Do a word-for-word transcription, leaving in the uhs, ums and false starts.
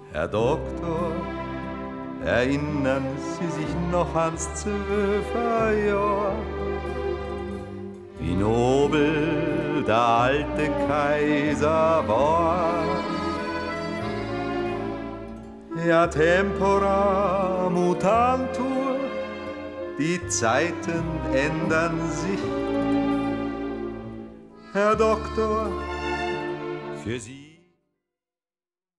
Herr Doktor, erinnern Sie sich noch ans Zwölferjahr? Wie nobel der alte Kaiser war. Ja, tempora mutantur, die Zeiten ändern sich. Herr Doktor, für Sie